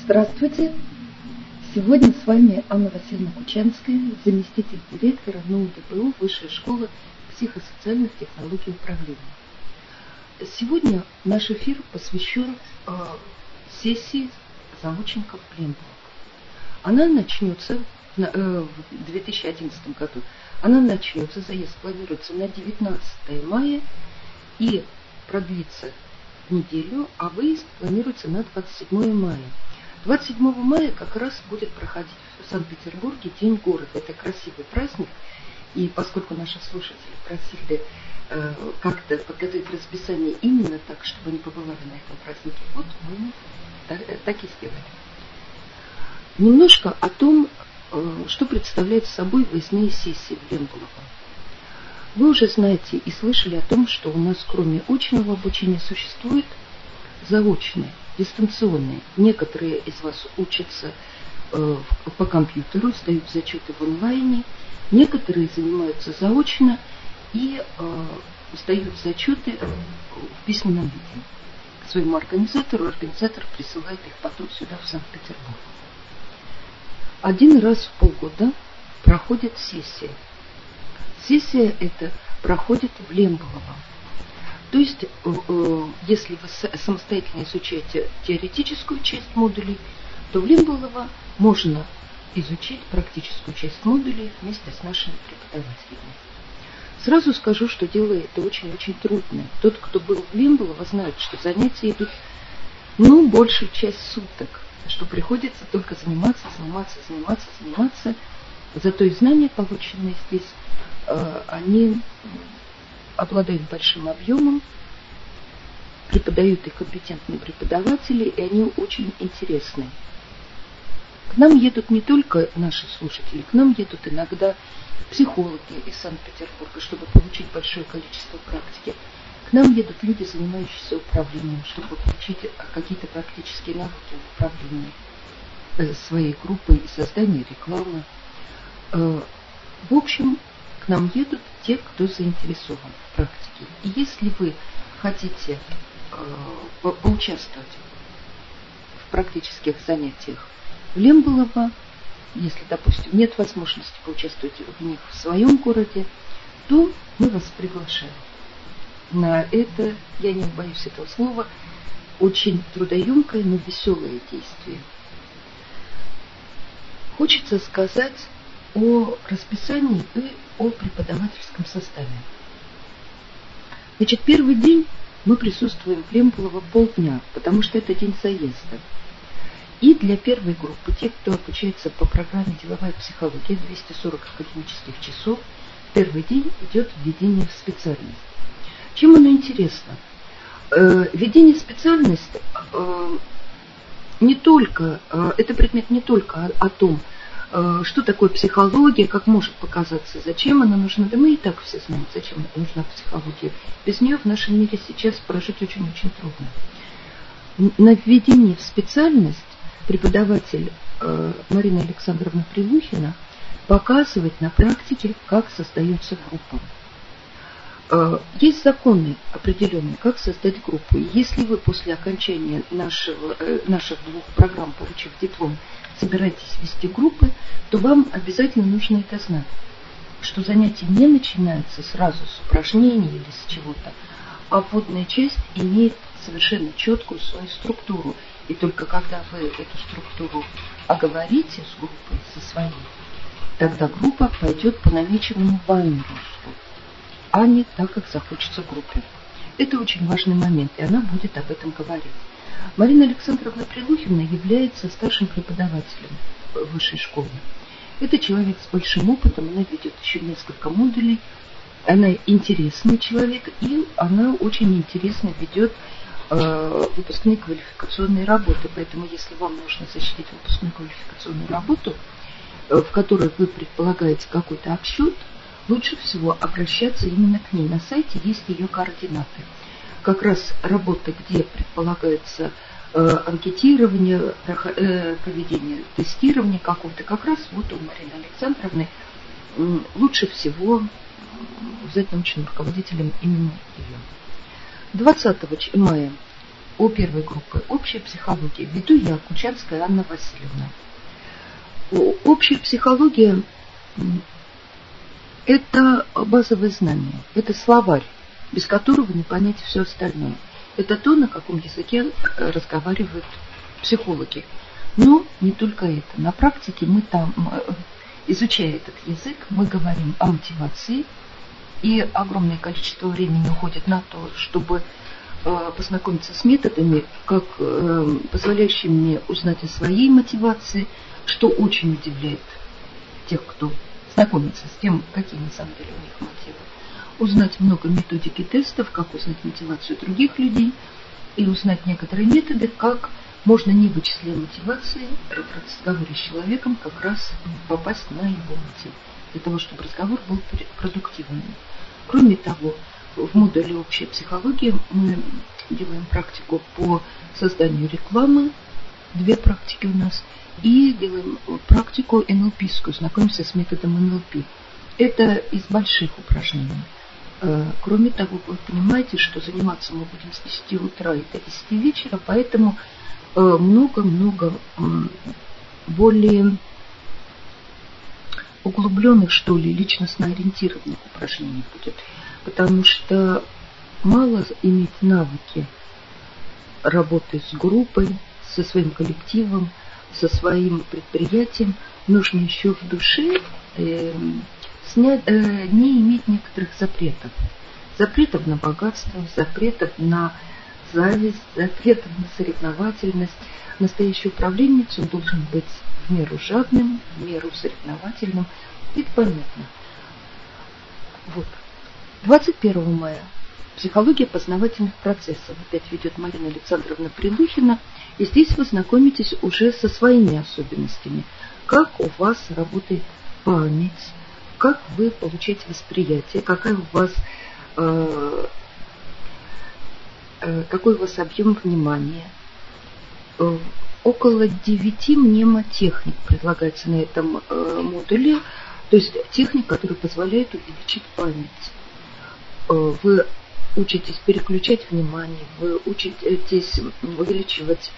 Здравствуйте! Сегодня с вами Анна Васильевна Кучанская, заместитель директора НУ ДПУ Высшей школы психосоциальных технологий управления. Сегодня наш эфир посвящен сессии заочников Плембова. Она начнется в 2011 году. Она начнется, заезд планируется на 19 мая и продлится неделю, а выезд планируется на 27 мая. 27 мая как раз будет проходить в Санкт-Петербурге День города. Это красивый праздник. И поскольку наши слушатели просили как-то подготовить расписание именно так, чтобы они побывали на этом празднике, вот мы так и сделали. Немножко о том, что представляют собой выездные сессии в Плембово. Вы уже знаете и слышали о том, что у нас кроме очного обучения существует заочное, дистанционное. Некоторые из вас учатся по компьютеру, сдают зачеты в онлайне, некоторые занимаются заочно и сдают зачеты в письменном виде к своему организатору. Организатор присылает их потом сюда, в Санкт-Петербург. Один раз в полгода проходит сессия. Сессия эта проходит в Плембово. То есть, если вы самостоятельно изучаете теоретическую часть модулей, то в Плембово можно изучить практическую часть модулей вместе с нашими преподавателями. Сразу скажу, что дело это очень-очень трудное. Тот, кто был в Плембово, знает, что занятия идут, большую часть суток, что приходится только заниматься. Зато и знания, полученные здесь, они обладают большим объемом, преподают их компетентные преподаватели, и они очень интересны. К нам едут не только наши слушатели, к нам едут иногда психологи из Санкт-Петербурга, чтобы получить большое количество практики. К нам едут люди, занимающиеся управлением, чтобы получить какие-то практические навыки в управлении своей группой и создании рекламы. В общем, к нам едут те, кто заинтересован в практике. И если вы хотите поучаствовать в практических занятиях в Плембово, если, допустим, нет возможности поучаствовать в них в своем городе, то мы вас приглашаем на это, я не боюсь этого слова, очень трудоемкое, но веселое действие. Хочется сказать о расписании и о преподавательском составе. Значит, первый день мы присутствуем в Плембово полдня, потому что это день заезда. И для первой группы, те, кто обучается по программе «Деловая психология», 240 академических часов, первый день идет введение в специальность. Чем оно интересно? Введение в специальность это предмет не только о том, что такое психология, как может показаться, зачем она нужна. Да мы и так все знаем, зачем нужна психология. Без нее в нашем мире сейчас прожить очень-очень трудно. На введение в специальность преподаватель Марина Александровна Прилухина показывает на практике, как создается группа. Есть законы определенные, как создать группу. И если вы после окончания наших двух программ, получив диплом, собираетесь вести группы, то вам обязательно нужно это знать, что занятия не начинаются сразу с упражнений или с чего-то, а вводная часть имеет совершенно четкую свою структуру. И только когда вы эту структуру оговорите с группой, со своей, тогда группа пойдет по намеченному вами руслу, а не так, как захочется группе. Это очень важный момент, и она будет об этом говорить. Марина Александровна Прилухина является старшим преподавателем высшей школы. Это человек с большим опытом, она ведет еще несколько модулей, она интересный человек, и она очень интересно ведет выпускные квалификационные работы. Поэтому, если вам нужно защитить выпускную квалификационную работу, в которой вы предполагаете какой-то отчет, лучше всего обращаться именно к ней. На сайте есть ее координаты. Как раз работа, где предполагается анкетирование, проведение тестирования какого-то, как раз вот у Марины Александровны лучше всего взять научным руководителем именно ее. 20 мая о первой группе. Общая психология. Веду я, Кучанская Анна Васильевна. Общая психология – это базовое знание, это словарь, без которого не понять все остальное. Это то, на каком языке разговаривают психологи. Но не только это. На практике мы там, изучая этот язык, мы говорим о мотивации, и огромное количество времени уходит на то, чтобы познакомиться с методами, как позволяющими мне узнать о своей мотивации, что очень удивляет тех, кто знакомится с тем, какие на самом деле у них мотивы. Узнать много методик и тестов, как узнать мотивацию других людей, и узнать некоторые методы, как можно, не вычисляя мотивации, в разговоре с человеком как раз попасть на его мотив, для того, чтобы разговор был продуктивным. Кроме того, в модуле «Общая психология» мы делаем практику по созданию рекламы, 2 практики у нас, и делаем практику НЛПскую, знакомимся с методом НЛП. Это из больших упражнений. Кроме того, вы понимаете, что заниматься мы будем с 10 утра и до 10 вечера, поэтому много-много более углубленных, что ли, личностно ориентированных упражнений будет. Потому что мало иметь навыки работы с группой, со своим коллективом, со своим предприятием, нужно еще в душе не иметь некоторых запретов. Запретов на богатство, запретов на зависть, запретов на соревновательность. Настоящий управленец должен быть в меру жадным, в меру соревновательным. Это понятно. Вот. 21 мая. Психология познавательных процессов. Опять ведет Марина Александровна Прилухина. И здесь вы знакомитесь уже со своими особенностями. Как у вас работает память, как вы получаете восприятие, какой у вас объем внимания. Около 9 мнемотехник предлагается на этом модуле, то есть техник, который позволяет увеличить память. Вы учитесь переключать внимание, вы учитесь увеличивать,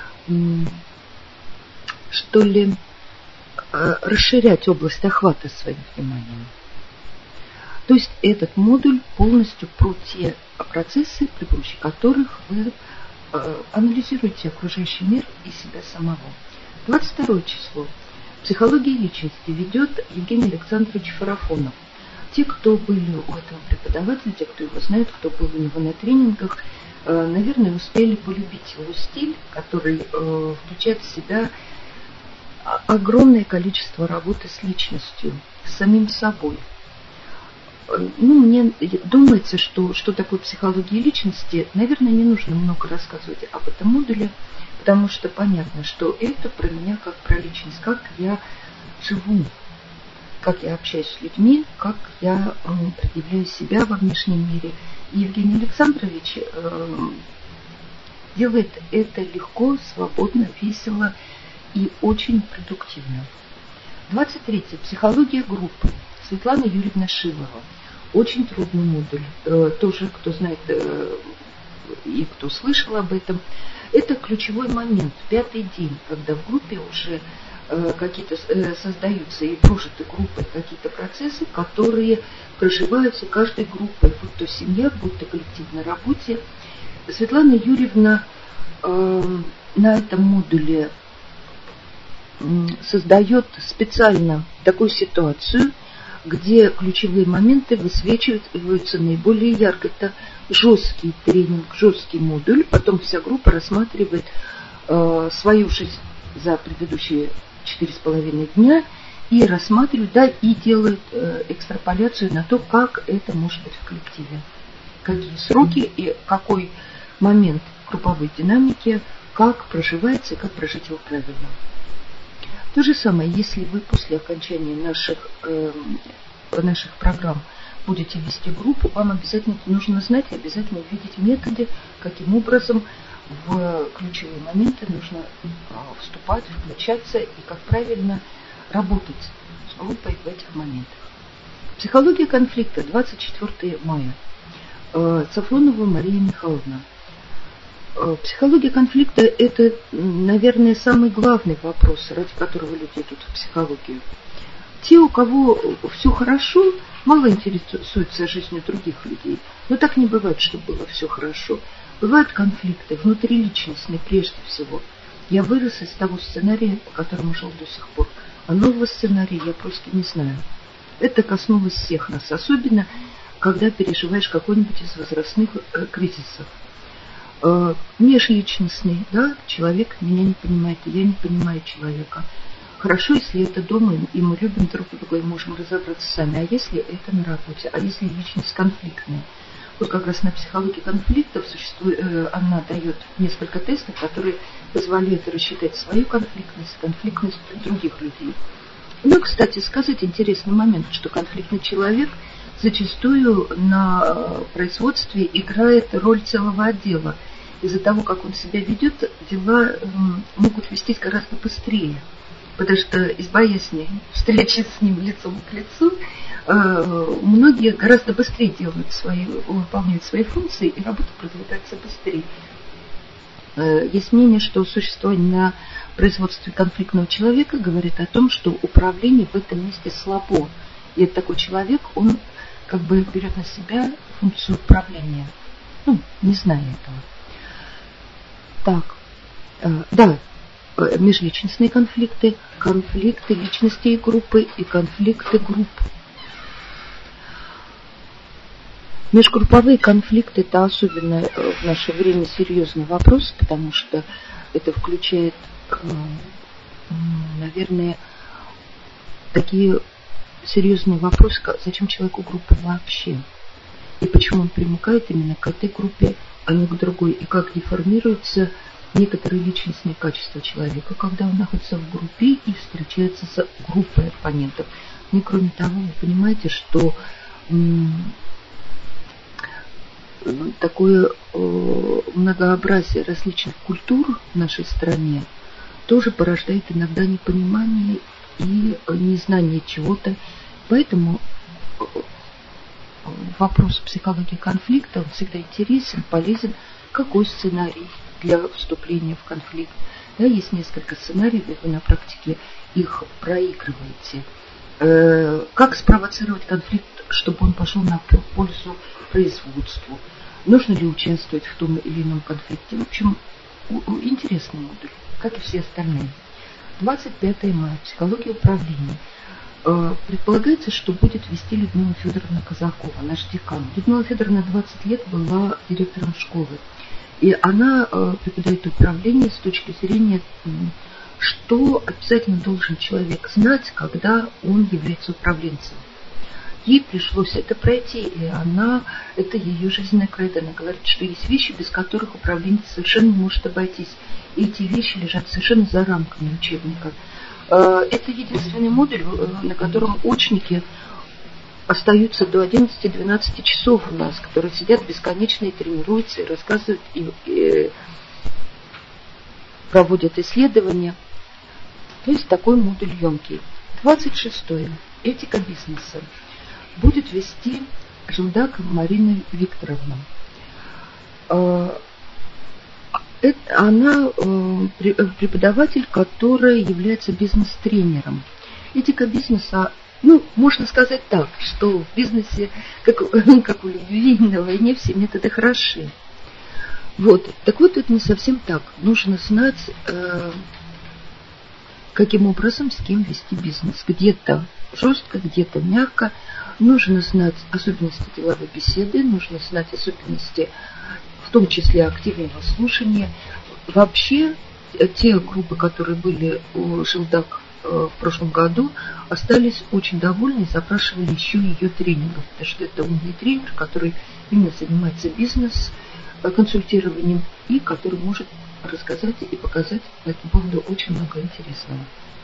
что ли, расширять область охвата своим вниманием. То есть этот модуль полностью про те процессы, при помощи которых вы анализируете окружающий мир и себя самого. 22 число. Психология личности ведет Евгений Александрович Фарафонов. Те, кто были у этого преподавателя, те, кто его знает, кто был у него на тренингах, наверное, успели полюбить его стиль, который включает в себя огромное количество работы с личностью, с самим собой. Мне думается, что такое психология личности, наверное, не нужно много рассказывать об этом модуле, потому что понятно, что это про меня как про личность, как я живу, как я общаюсь с людьми, как я предъявляю себя во внешнем мире. И Евгений Александрович делает это легко, свободно, весело и очень продуктивно. 23. Психология группы. Светлана Юрьевна Шилова. Очень трудный модуль. Тоже, кто знает и кто слышал об этом, это ключевой момент, 5-й день, когда в группе уже какие-то создаются и прожиты группой какие-то процессы, которые проживаются каждой группой, будь то семья, будь то коллектив на работе. Светлана Юрьевна на этом модуле создает специально такую ситуацию, где ключевые моменты высвечиваются наиболее ярко. Это жесткий тренинг, жесткий модуль. Потом вся группа рассматривает свою жизнь за предыдущие 4,5 дня и рассматривает, да, и делает экстраполяцию на то, как это может быть в коллективе. Какие сроки и какой момент групповой динамики, как проживается и как прожить его правильно. То же самое, если вы после окончания наших программ будете вести группу, вам обязательно это нужно знать и обязательно увидеть методы, каким образом в ключевые моменты нужно вступать, включаться и как правильно работать с группой в этих моментах. Психология конфликта, 24 мая. Сафронова Мария Михайловна. Психология конфликта – это, наверное, самый главный вопрос, ради которого люди идут в психологию. Те, у кого все хорошо, мало интересуются жизнью других людей. Но так не бывает, чтобы было все хорошо. Бывают конфликты внутриличностные прежде всего. Я вырос из того сценария, по которому жил до сих пор. А нового сценария я просто не знаю. Это коснулось всех нас, особенно когда переживаешь какой-нибудь из возрастных кризисов. Межличностный, да, человек меня не понимает, и я не понимаю человека. Хорошо, если это дома, и мы любим друг друга, и можем разобраться сами. А если это на работе? А если личность конфликтная? Вот как раз на психологии конфликтов она дает несколько тестов, которые позволяют рассчитать свою конфликтность, конфликтность других людей. Ну, кстати, сказать интересный момент, что конфликтный человек зачастую на производстве играет роль целого отдела. Из-за того, как он себя ведет, дела могут вестись гораздо быстрее. Потому что из боязни встречи с ним лицом к лицу многие гораздо быстрее выполняют свои функции, и работа продвигается быстрее. Есть мнение, что существование на производстве конфликтного человека говорит о том, что управление в этом месте слабо. И такой человек, он как бы берет на себя функцию управления. Ну, не зная этого. Так, да, межличностные конфликты, конфликты личностей группы и конфликты групп. Межгрупповые конфликты – это особенно в наше время серьезный вопрос, потому что это включает, наверное, такие серьезные вопросы, как зачем человеку группа вообще, и почему он примыкает именно к этой группе, а не к другой, и как деформируются некоторые личностные качества человека, когда он находится в группе и встречается с группой оппонентов. Ну и кроме того, вы понимаете, что такое многообразие различных культур в нашей стране тоже порождает иногда непонимание и незнание чего-то. Поэтому вопрос психологии конфликта, он всегда интересен, полезен. Какой сценарий для вступления в конфликт? Да, есть несколько сценариев, и вы на практике их проигрываете. Как спровоцировать конфликт, чтобы он пошел на пользу производству? Нужно ли участвовать в том или ином конфликте? В общем, интересный модуль, как и все остальные. 25 мая. Психология управления. Предполагается, что будет вести Людмила Федоровна Казакова, наш декан. Людмила Федоровна 20 лет была директором школы. И она преподает управление с точки зрения, что обязательно должен человек знать, когда он является управленцем. Ей пришлось это пройти, и это ее жизненная кредо. Она говорит, что есть вещи, без которых управленец совершенно не может обойтись. И эти вещи лежат совершенно за рамками учебника. Это единственный модуль, на котором ученики остаются до 11-12 часов у нас, которые сидят бесконечно и тренируются, и рассказывают, и проводят исследования. То есть такой модуль емкий. 26. Этика бизнеса. Будет вести Жилдак Марина Викторовна. Она преподаватель, который является бизнес-тренером. Этика бизнеса, можно сказать так, что в бизнесе, как у любви, на войне все методы хороши. Так вот, это не совсем так. Нужно знать, каким образом с кем вести бизнес. Где-то жестко, где-то мягко. Нужно знать особенности деловой беседы, нужно знать особенности, в том числе активного слушания. Вообще, те группы, которые были у Жилдак в прошлом году, остались очень довольны и запрашивали еще ее тренингов, потому что это умный тренер, который именно занимается бизнес-консультированием и который может рассказать и показать по этому поводу очень много интересного.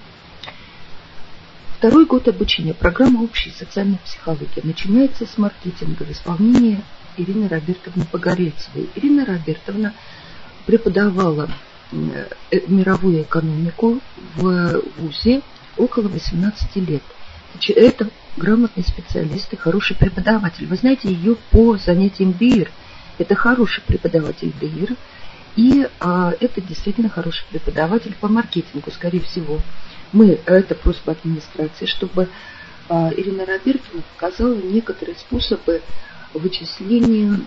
Второй год обучения. Программа общей социальной психологии. Начинается с маркетинга в исполнении Ирины Робертовны Погорельцевой. Ирина Робертовна преподавала мировую экономику в ВУЗе около 18 лет. Это грамотный специалист и хороший преподаватель. Вы знаете ее по занятиям ДИИР. Это хороший преподаватель ДИИР. И это действительно хороший преподаватель по маркетингу, скорее всего. Это просьба администрации, чтобы Ирина Робертовна показала некоторые способы вычисления,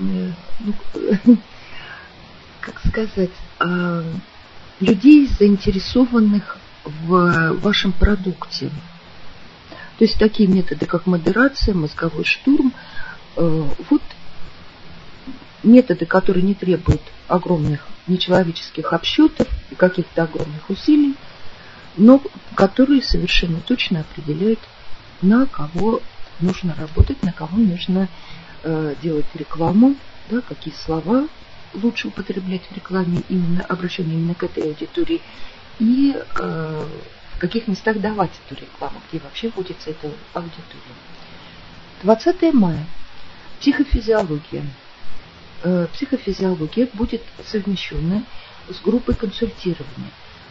как сказать, людей, заинтересованных в вашем продукте. То есть такие методы, как модерация, мозговой штурм, вот методы, которые не требуют огромных нечеловеческих обсчетов и каких-то огромных усилий, но которые совершенно точно определяют, на кого нужно работать, на кого нужно делать рекламу, да, какие слова лучше употреблять в рекламе, обращенной именно к этой аудитории, и в каких местах давать эту рекламу, где вообще вводится эта аудитория. 20 мая. Психофизиология. Психофизиология будет совмещена с группой консультирования.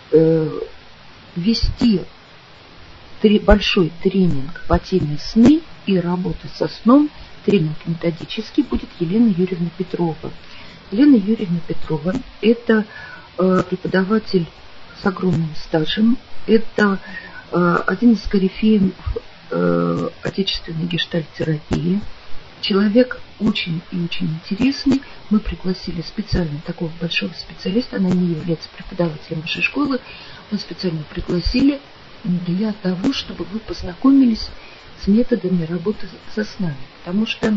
Вести большой тренинг по теме сны и работы со сном, тренинг методический, будет Елена Юрьевна Петрова. Елена Юрьевна Петрова – это преподаватель с огромным стажем, это один из корифеев отечественной гештальт-терапии, человек очень и очень интересный. Мы пригласили специально такого большого специалиста, она не является преподавателем нашей школы, мы специально пригласили для того, чтобы вы познакомились с методами работы со снами. Потому что,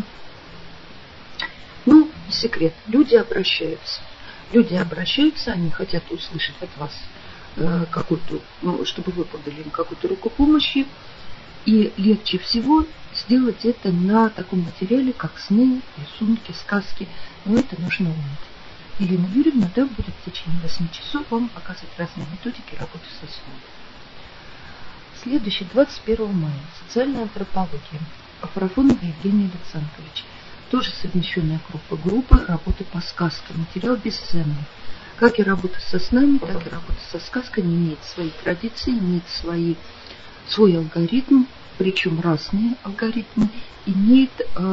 не секрет, люди обращаются, они хотят услышать от вас какую-то, чтобы вы подали им какую-то руку помощи, и легче всего сделать это на таком материале, как сны, рисунки, сказки, но это нужно уметь. Елена Юрьевна, будет в течение 8 часов вам показывать разные методики работы со сном. Следующий, 21 мая, социальная антропология. Афарафонов Евгений Александрович. Тоже совмещенная группа работы по сказкам. Материал бесценный. Как и работа со снами, так и работа со сказками имеет свои традиции, имеет свой алгоритм, причем разные алгоритмы, имеет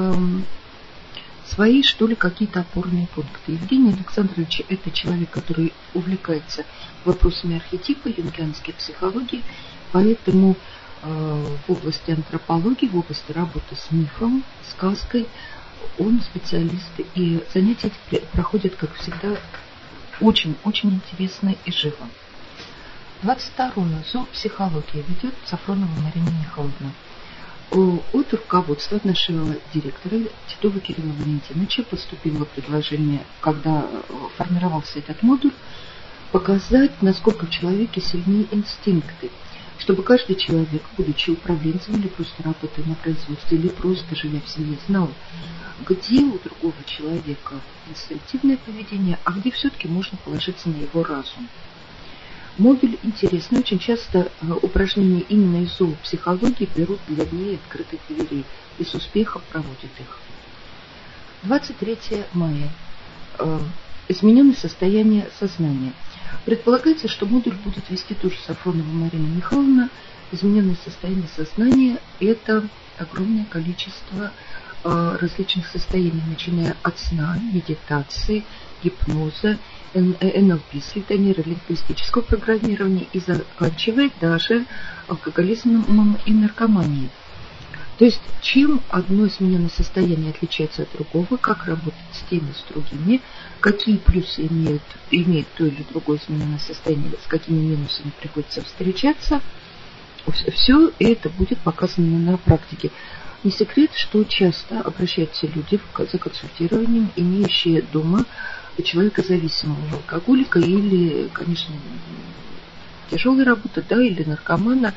свои, какие-то опорные пункты. Евгений Александрович – это человек, который увлекается вопросами архетипа, юнгианской психологии, поэтому в области антропологии, в области работы с мифом, сказкой, он специалист, и занятия проходят, как всегда, очень-очень интересно и живо. 22-ю зоопсихология ведет Сафронова Марина Михайловна. От руководства от нашего директора Титова Кирилла Валентиновича поступило предложение, когда формировался этот модуль, показать, насколько в человеке сильнее инстинкты, чтобы каждый человек, будучи управленцем или просто работая на производстве, или просто живя в семье, знал, где у другого человека инстинктивное поведение, а где все-таки можно положиться на его разум. Модуль интересный, очень часто упражнения именно из зоопсихологии берут для дней открытых дверей и с успехом проводят их. 23 мая. Измененное состояние сознания. Предполагается, что модуль будет вести тоже Сафронова Марина Михайловна. Измененное состояние сознания – это огромное количество различных состояний, начиная от сна, медитации, гипноза, НЛП, нейролингвистического программирования и заканчивая даже алкоголизмом и наркоманией. То есть, чем одно измененное состояние отличается от другого, как работать с теми, с другими, какие плюсы имеет то или другое измененное состояние, с какими минусами приходится встречаться, все это будет показано на практике. Не секрет, что часто обращаются люди за консультированием, имеющие дома человека зависимого, алкоголика или, конечно, тяжелая работа, или наркомана.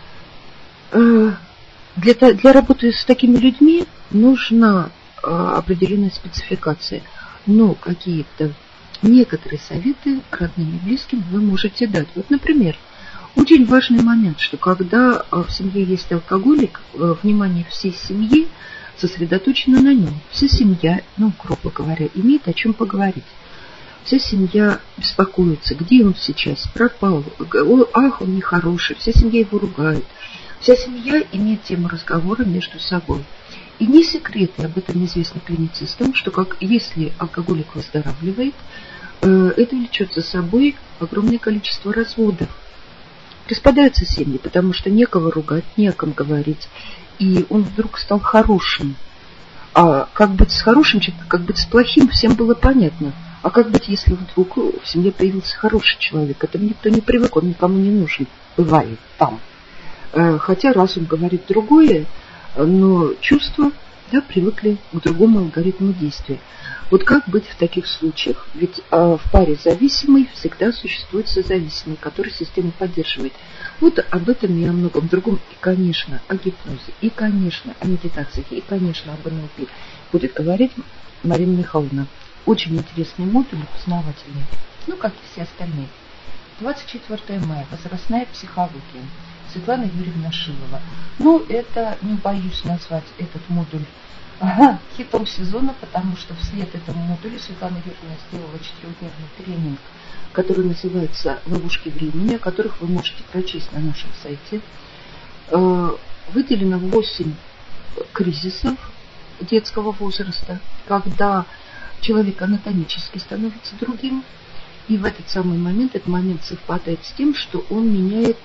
Для работы с такими людьми нужна определенная спецификация, но какие-то некоторые советы родным и близким вы можете дать. Вот, например, очень важный момент, что когда в семье есть алкоголик, внимание всей семьи сосредоточено на нем. Вся семья, грубо говоря, имеет о чем поговорить. Вся семья беспокоится, где он сейчас, пропал, ах, он нехороший, вся семья его ругает. Вся семья имеет тему разговора между собой. И не секрет, и об этом известно клиницистам, что если алкоголик выздоравливает, это влечет за собой огромное количество разводов. Распадаются семьи, потому что некого ругать, не о ком говорить. И он вдруг стал хорошим. А как быть с хорошим человеком, как быть с плохим, всем было понятно. А как быть, если вдруг в семье появился хороший человек? К этому никто не привык, он никому не нужен. Бывает там. Хотя разум говорит другое, но чувства, да, привыкли к другому алгоритму действия. Вот как быть в таких случаях? Ведь в паре зависимой всегда существует созависимый, который систему поддерживает. Вот об этом и о многом другом. И, конечно, о гипнозе, и, конечно, о медитациях, и, конечно, об НЛП будет говорить Марина Михайловна. Очень интересный модуль, познавательный. Ну, как и все остальные. 24 мая. Возрастная психология. Светлана Юрьевна Шилова. Ну, это, не боюсь назвать этот модуль хитом сезона, потому что вслед этому модулю Светлана Юрьевна сделала 4-дневный тренинг, который называется «Ловушки времени», о которых вы можете прочесть на нашем сайте. Выделено 8 кризисов детского возраста, когда человек анатомически становится другим, и в этот самый момент, этот момент совпадает с тем, что он меняет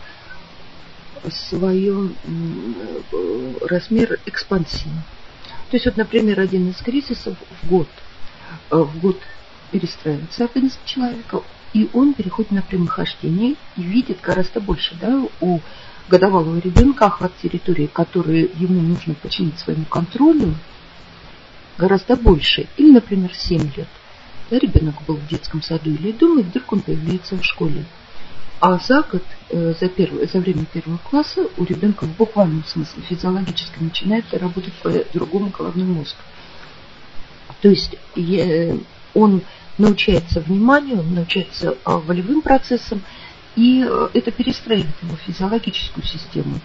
свой размер экспансии. То есть, вот, например, один из кризисов в год перестраивается организм человека, и он переходит на прямохождение и видит гораздо больше, да, у годовалого ребенка охват территории, который ему нужно подчинить своему контролю, гораздо больше. Или, например, 7 лет. Да, ребенок был в детском саду или дома, и вдруг он появляется в школе. А за год, за время первого класса у ребенка в буквальном смысле физиологически начинает работать по-другому головной мозг. То есть он научается вниманию, он научается волевым процессам, и это перестраивает его физиологическую систему.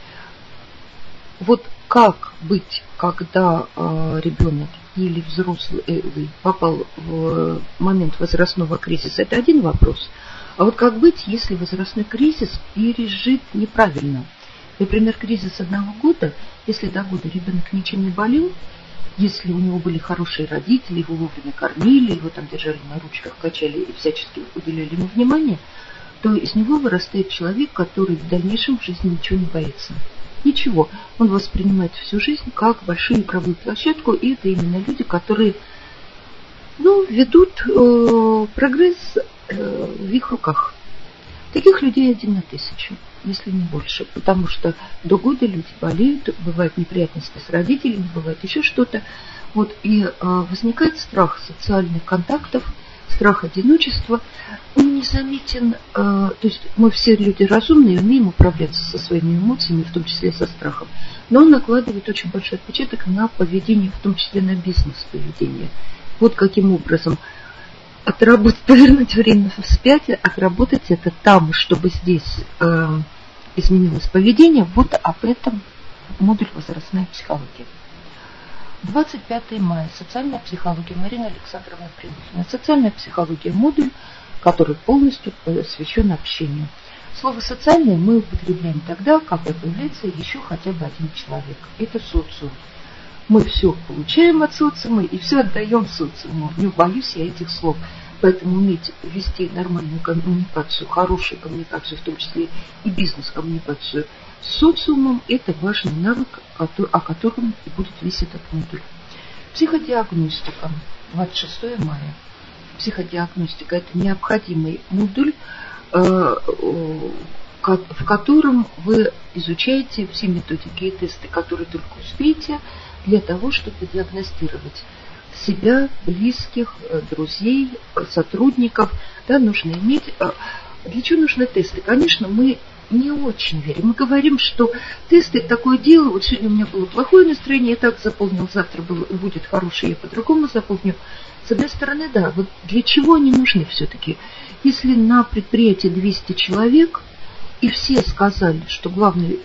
Вот как быть, когда ребенок или взрослый попал в момент возрастного кризиса, это один вопрос. А вот как быть, если возрастной кризис пережит неправильно? Например, кризис 1 года, если до года ребенок ничем не болел, если у него были хорошие родители, его вовремя кормили, его там держали на ручках, качали и всячески уделяли ему внимание, то из него вырастает человек, который в дальнейшем в жизни ничего не боится. Ничего. Он воспринимает всю жизнь как большую игровую площадку, и это именно люди, которые, ведут прогресс в их руках. Таких людей 1 на 1000, если не больше. Потому что до года люди болеют, бывают неприятности с родителями, бывает еще что-то. Вот, и возникает страх социальных контактов, страх одиночества. Он незаметен, то есть мы все люди разумные, умеем управляться со своими эмоциями, в том числе со страхом. Но он накладывает очень большой отпечаток на поведение, в том числе на бизнес-поведение. Вот каким образом повернуть время вспять, отработать это там, чтобы здесь изменилось поведение. Вот об этом модуль «Возрастная психология». 25 мая. Социальная психология. Марина Александровна Прилухина. Социальная психология. Модуль, который полностью посвящен общению. Слово «социальное» мы употребляем тогда, когда появляется еще хотя бы один человек. Это социум. Мы все получаем от социума и все отдаем социуму. Не боюсь я этих слов. Поэтому уметь вести нормальную коммуникацию, хорошую коммуникацию, в том числе и бизнес-коммуникацию с социумом, это важный навык, о котором и будет весь этот модуль. Психодиагностика. 26 мая. Психодиагностика – это необходимый модуль, в котором вы изучаете все методики и тесты, которые только успеете, для того, чтобы диагностировать себя, близких, друзей, сотрудников. Да, нужно иметь. Для чего нужны тесты? Конечно, мы не очень верим. Мы говорим, что тесты – это такое дело. Вот сегодня у меня было плохое настроение, я так заполнил, завтра будет хорошее, я по-другому заполню. С одной стороны, да, вот для чего они нужны все-таки? Если на предприятии 200 человек, и все сказали, что главный,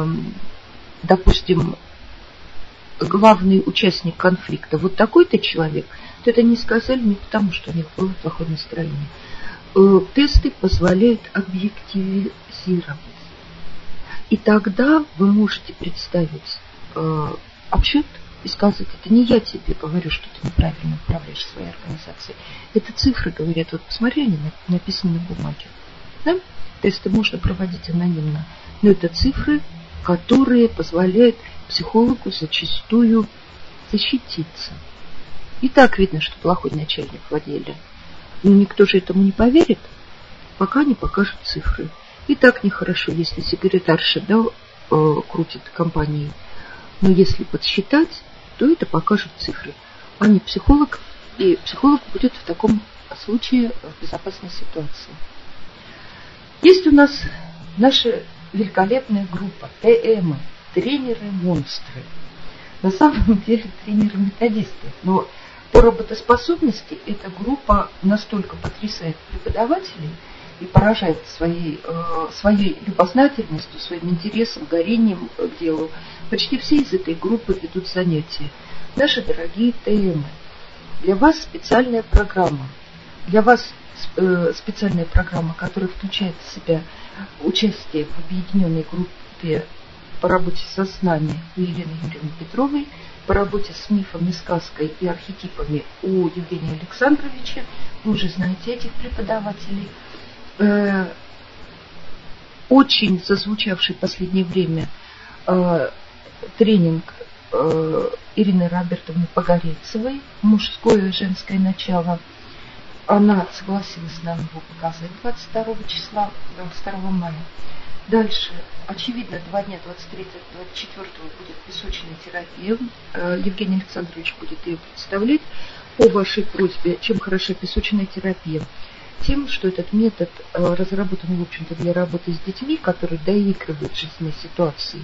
допустим, главный участник конфликта вот такой-то человек, то это не сказали не потому, что у них было плохое настроение. Тесты позволяют объективизировать. И тогда вы можете представить отчет и сказать, это не я тебе говорю, что ты неправильно управляешь своей организацией. Это цифры говорят, вот посмотри, они написаны на бумаге. Да? Тесты можно проводить анонимно, но это цифры, которые позволяют психологу зачастую защититься. И так видно, что плохой начальник в отделе. Но никто же этому не поверит, пока не покажут цифры. И так нехорошо, если секретарша, да, крутит компанией. Но если подсчитать, то это покажут цифры, а не психолог. И психолог будет в таком случае в безопасной ситуации. Есть у нас наша великолепная группа ТМ, тренеры-монстры. На самом деле тренеры-методисты. Но по работоспособности эта группа настолько потрясает преподавателей и поражает своей любознательностью, своим интересом, горением к делу. Почти все из этой группы ведут занятия. Наши дорогие ТМ, для вас специальная программа. Для вас специальная программа, которая включает в себя участие в объединенной группе по работе со знаниями у Елены Юрьевны Петровой, по работе с мифами, сказкой и архетипами у Евгения Александровича. Вы уже знаете этих преподавателей. Очень зазвучавший в последнее время тренинг Ирины Робертовны Погорельцевой «Мужское и женское начало». Она согласилась нам его показать 22 мая. Дальше, очевидно, 2 дня, 23-24 будет песочная терапия. Евгений Александрович будет ее представлять по вашей просьбе. Чем хороша песочная терапия? Тем, что этот метод разработан, в общем-то, для работы с детьми, которые доигрывают жизненные ситуации,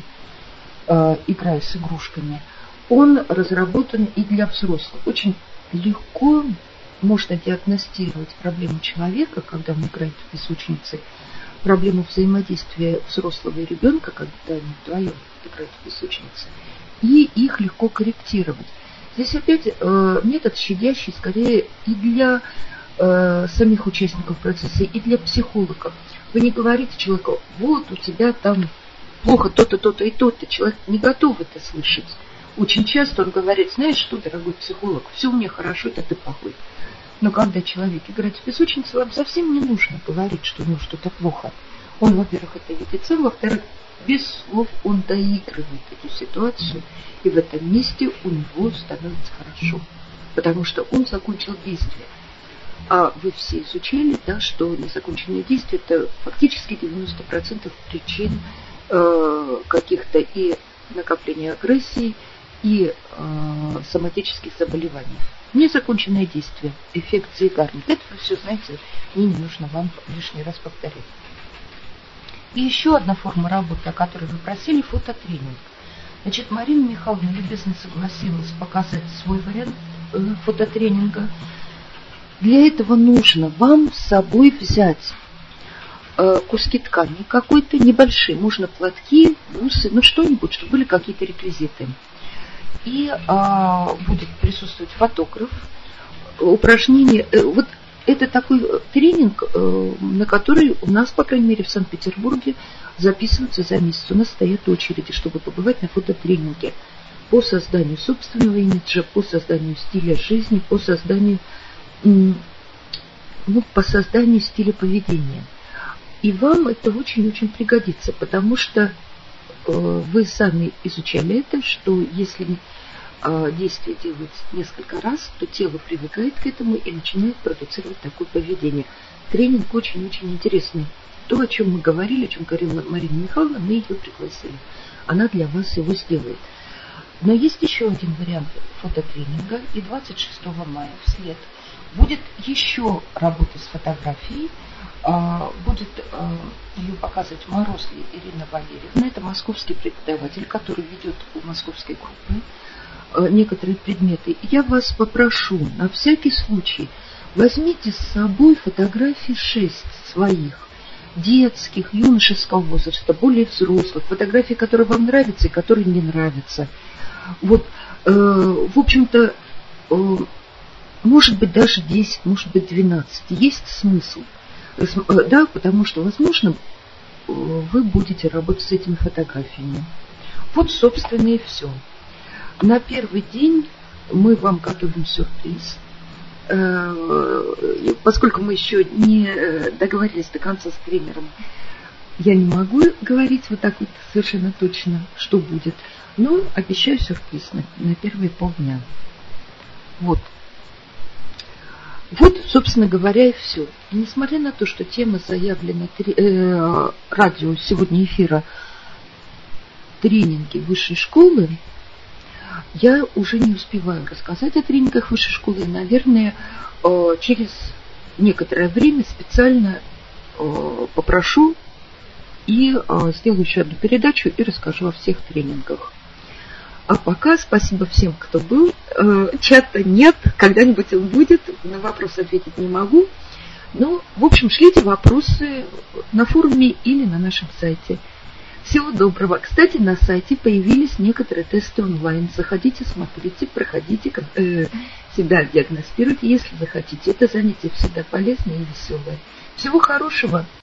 играя с игрушками. Он разработан и для взрослых. Очень легко можно диагностировать проблему человека, когда он играет в песочнице, проблему взаимодействия взрослого и ребенка, когда они вдвоем играют в песочнице, и их легко корректировать. Здесь опять метод щадящий скорее и для самих участников процесса, и для психологов. Вы не говорите человеку, вот у тебя там плохо то-то, то-то и то-то. Человек не готов это слышать. Очень часто он говорит, знаешь что, дорогой психолог, все у меня хорошо, это ты плохой. Но когда человек играет в песочницу, вам совсем не нужно говорить, что у него что-то плохо. Он, во-первых, это видит сам, во-вторых, без слов он доигрывает эту ситуацию, и в этом месте у него становится хорошо, потому что он закончил действие. А вы все изучили, да, что незаконченные действия – это фактически 90% причин каких-то и накопления агрессии, и соматических заболеваний. Незаконченное действие, эффект Зейгарник. Это вы все знаете, мне не нужно вам лишний раз повторять. И еще одна форма работы, о которой вы просили, фототренинг. Значит, Марина Михайловна любезно согласилась показать свой вариант фототренинга. Для этого нужно вам с собой взять куски ткани какой-то небольшие, можно платки, бусы, ну что-нибудь, чтобы были какие-то реквизиты. И будет присутствовать фотограф, упражнение. Вот это такой тренинг, на который у нас, по крайней мере, в Санкт-Петербурге записываются за месяц. У нас стоят очереди, чтобы побывать на фототренинге по созданию собственного имиджа, по созданию стиля жизни, по созданию стиля поведения. И вам это очень-очень пригодится, потому что вы сами изучали это, что если действие делать несколько раз, то тело привыкает к этому и начинает продуцировать такое поведение. Тренинг очень-очень интересный. То, о чем мы говорили, о чем говорила Марина Михайловна, мы ее пригласили. Она для вас его сделает. Но есть еще один вариант фототренинга, и 26 мая вслед будет еще работа с фотографией. Будет ее показывать Морозли Ирина Валерьевна. Это московский преподаватель, который ведет у московской группы некоторые предметы. Я вас попрошу, на всякий случай, возьмите с собой фотографии 6 своих, детских, юношеского возраста, более взрослых, фотографии, которые вам нравятся и которые не нравятся. Вот, в общем-то, может быть даже 10, может быть 12. Есть смысл. Да, потому что, возможно, вы будете работать с этими фотографиями. Вот, собственно, и все. На первый день мы вам готовим сюрприз. Поскольку мы еще не договорились до конца с тренером, я не могу говорить вот так вот совершенно точно, что будет, но обещаю сюрприз на первые полдня. Вот, собственно говоря, и все. И несмотря на то, что тема заявлена радио сегодня эфира тренинги высшей школы, я уже не успеваю рассказать о тренингах высшей школы. И, наверное, через некоторое время специально попрошу и сделаю еще одну передачу и расскажу о всех тренингах. А пока спасибо всем, кто был. Чата нет, когда-нибудь он будет. На вопросы ответить не могу. Но, в общем, шлите вопросы на форуме или на нашем сайте. Всего доброго. Кстати, на сайте появились некоторые тесты онлайн. Заходите, смотрите, проходите, себя диагностируйте, если захотите. Это занятие всегда полезное и веселое. Всего хорошего.